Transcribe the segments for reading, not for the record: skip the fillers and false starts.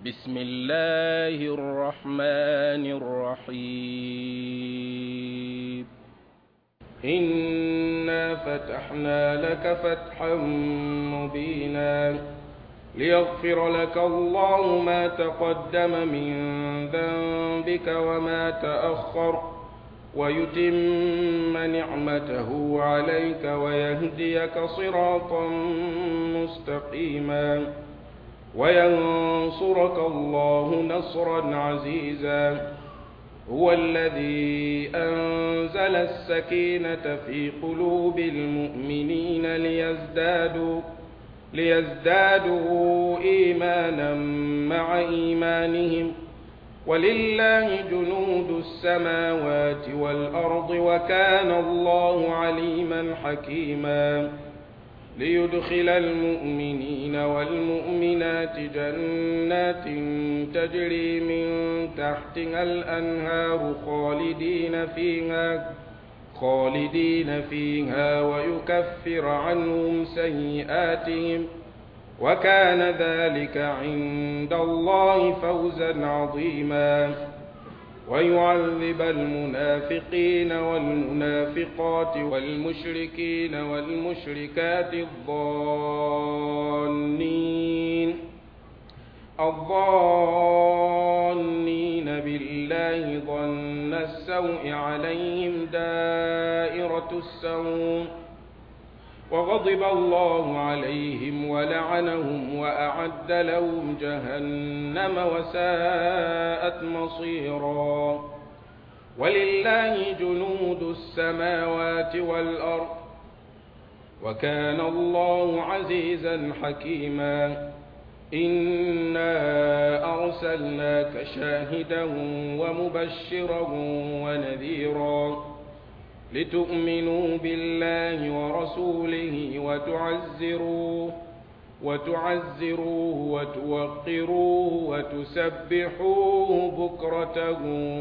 بسم الله الرحمن الرحيم. إنا فتحنا لك فتحا مبينا ليغفر لك الله ما تقدم من ذنبك وما تأخر ويتم نعمته عليك ويهديك صراطا مستقيما وينصرك الله نصرا عزيزا. هو الذي أنزل السكينة في قلوب المؤمنين ليزدادوا إيمانا مع إيمانهم ولله جنود السماوات والأرض وكان الله عليما حكيما. ليدخل المؤمنين والمؤمنات جنات تجري من تحتها الأنهار خالدين فيها ويكفر عنهم سيئاتهم وكان ذلك عند الله فوزا عظيما. ويعذب المنافقين والمنافقات والمشركين والمشركات الظانين بالله ظن السوء عليهم دائرة السوء وغضب الله عليهم ولعنهم وأعد لهم جهنم وساءت مصيرا. ولله جنود السماوات والأرض وكان الله عزيزا حكيما. إنا أرسلناك شاهدا ومبشرا ونذيرا لتؤمنوا بالله ورسوله وتعزروه وتوقروه وتسبحوه بكرة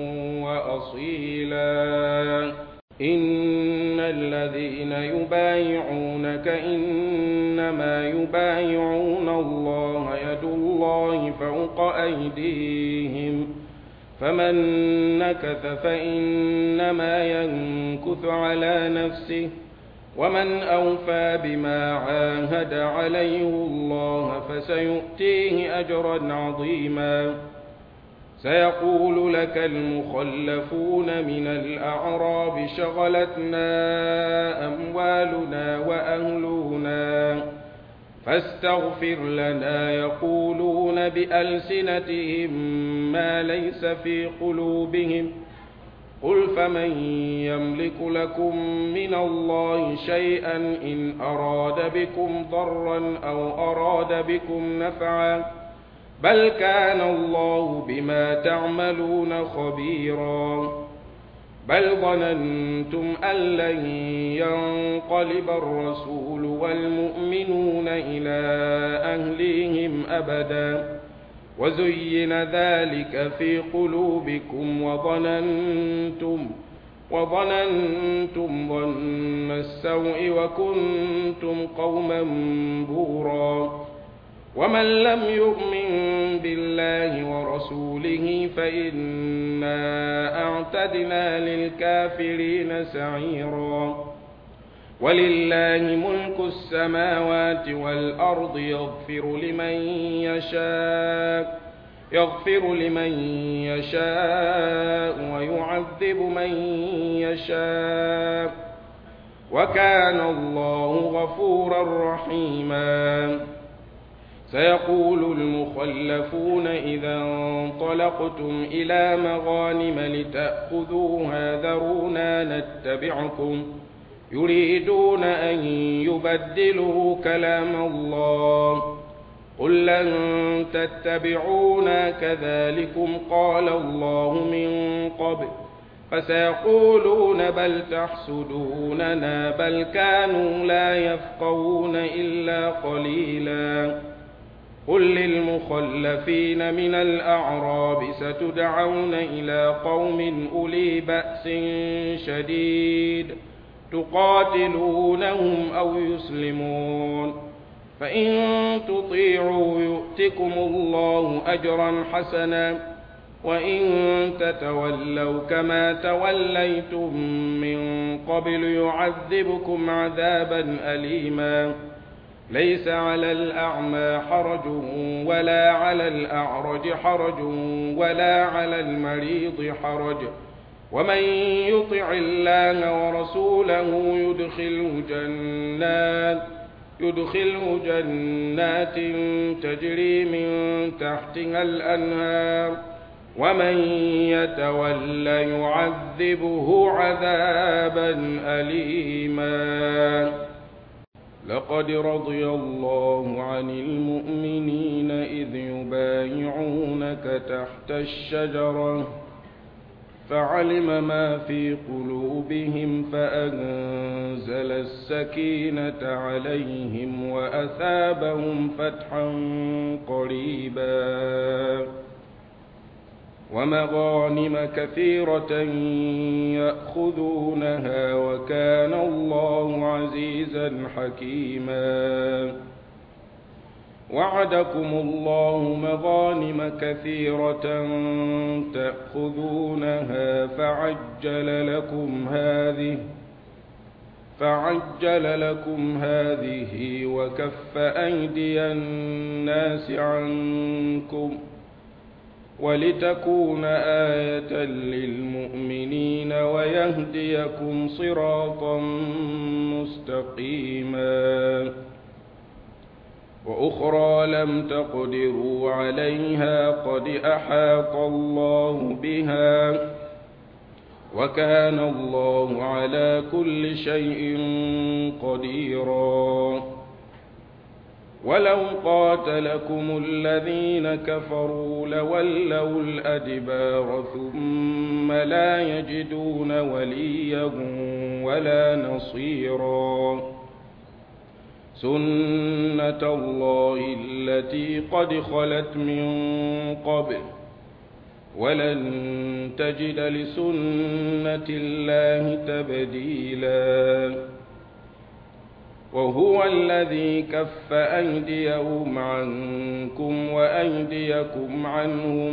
وأصيلا. إن الذين يبايعونك إنما يبايعون الله يد الله فوق أيديهم فمن نكث فإنما ينكث على نفسه ومن أوفى بما عاهد عليه الله فسيؤتيه أجرا عظيما. سيقول لك المخلفون من الأعراب شغلتنا أموالنا وأهلنا فاستغفر لنا يقولون بألسنتهم ما ليس في قلوبهم قل فمن يملك لكم من الله شيئا إن أراد بكم ضرا أو أراد بكم نفعا بل كان الله بما تعملون خبيرا. بل ظننتم أن لن ينقلب الرسول والمؤمنون إلى أهليهم أبدا وزين ذلك في قلوبكم وظننتم ظن السوء وكنتم قوما بورا. ومن لم يؤمن بالله ورسوله فإنا أعتدنا للكافرين سعيرا. ولله ملك السماوات والأرض يغفر لمن يشاء ويعذب من يشاء وكان الله غفورا رحيما. سيقول المخلفون إذا انطلقتم إلى مغانم لتأخذوها ذرونا نتبعكم يريدون أن يبدلوا كلام الله قل لن تتبعونا كذلكم قال الله من قبل فسيقولون بل تحسدوننا بل كانوا لا يفقهون إلا قليلا. قل للمخلفين من الأعراب ستدعون إلى قوم أولي بأس شديد تقاتلونهم أو يسلمون فإن تطيعوا يؤتكم الله أجرا حسنا وإن تتولوا كما توليتم من قبل يعذبكم عذابا أليما ليس على الأعمى حرج ولا على الأعرج حرج ولا على المريض حرج ومن يطع الله ورسوله يدخله جنات تجري من تحتها الأنهار ومن يتولى يعذبه عذابا أليما لقد رضي الله عن المؤمنين إذ يبايعونك تحت الشجرة فعلم ما في قلوبهم فأنزل السكينة عليهم وأثابهم فتحا قريبا ومغانم كثيرة يأخذونها وكان الله عزيزا حكيما وعدكم الله مغانم كثيرة تأخذونها فعجل لكم هذه وكف أيدي الناس عنكم ولتكون آية للمؤمنين ويهديكم صراطا مستقيما وأخرى لم تقدروا عليها قد أحاط الله بها وكان الله على كل شيء قديرا ولو قاتلكم الذين كفروا لولوا الأدبار ثم لا يجدون وليا ولا نصيرا سنة الله التي قد خلت من قبل ولن تجد لسنة الله تبديلا وهو الذي كف أيديهم عنكم وأيديكم عنهم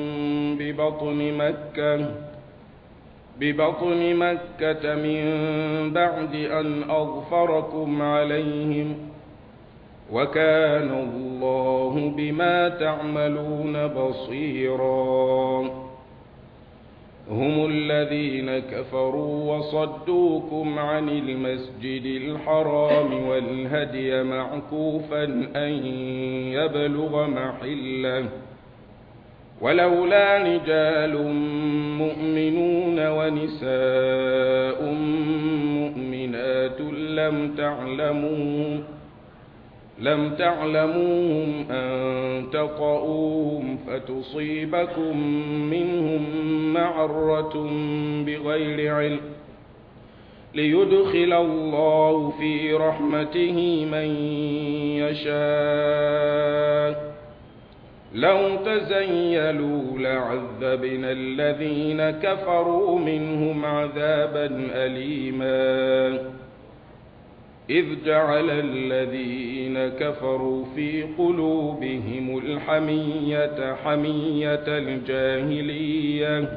ببطن مكة من بعد أن أظفركم عليهم وكان الله بما تعملون بصيرا هم الذين كفروا وصدوكم عن المسجد الحرام والهدي معكوفا أن يبلغ محله ولولا رجال مؤمنون ونساء مؤمنات لم تعلموهم أن تطؤوهم فتصيبكم منهم معرة بغير علم ليدخل الله في رحمته من يشاء لو تزيلوا لعذبنا الذين كفروا منهم عذابا أليما إذ جعل الذين كفروا في قلوبهم الحمية حمية الجاهلية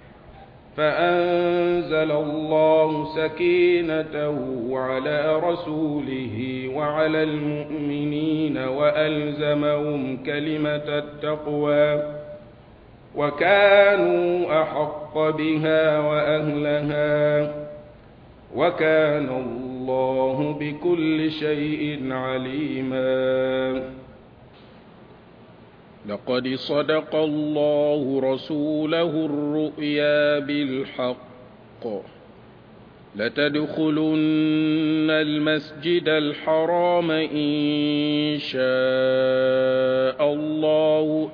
فأنزل الله سكينته على رسوله وعلى المؤمنين وألزمهم كلمة التقوى وكانوا أحق بها وأهلها وكان الله بكل شيء عليما لقد صدق الله رسوله الرؤيا بالحق لتدخلن المسجد الحرام إن شاء الله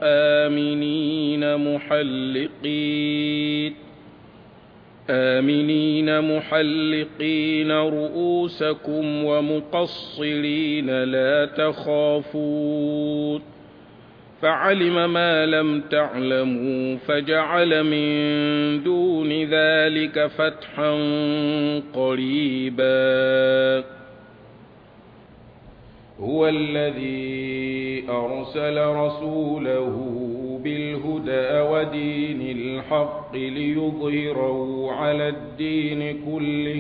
آمنين محلقين رؤوسكم ومقصرين لا تخافون فعلم ما لم تعلموا فجعل من دون ذلك فتحا قريبا هو الذي أرسل رسوله بالهدى ودين الحق ليظهره على الدين كله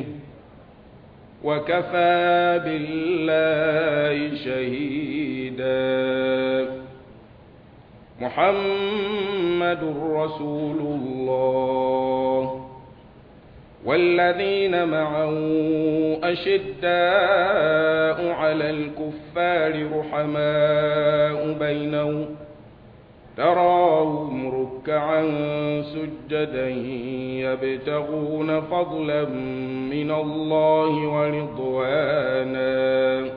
وكفى بالله شهيدا. محمد رسول الله والذين معه أشداء على الكفار رحماء بينهم تراهم ركعا سجدا يبتغون فضلا من الله ورضوانا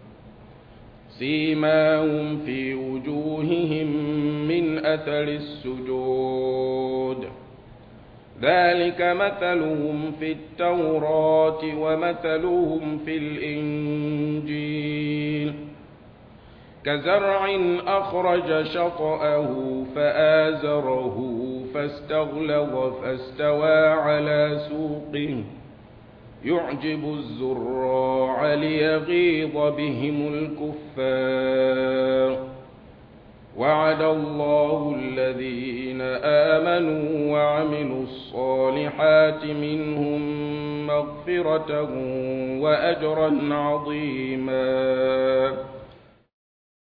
سيماهم في وجوههم من أثر السجود ذلك مثلهم في التوراة ومثلهم في الإنجيل كزرع أخرج شطأه فآزره فاستغلظ فاستوى على سوقه يعجب الزراع ليغيظ بهم الكفار وعد الله الذين آمنوا وعملوا الصالحات منهم مغفرة وأجرا عظيما.